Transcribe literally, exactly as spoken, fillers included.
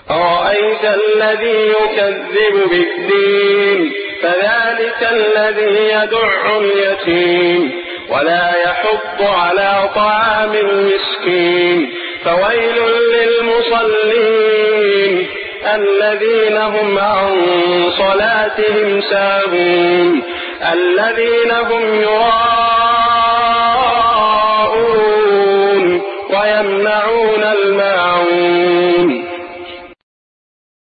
أرأيت الذي يكذب بالدين فذلك الذي يدع اليتيم ولا يحض على طعام المسكين فويل للمصلين الذين هم عن صلاتهم ساهون الذين هم يراءون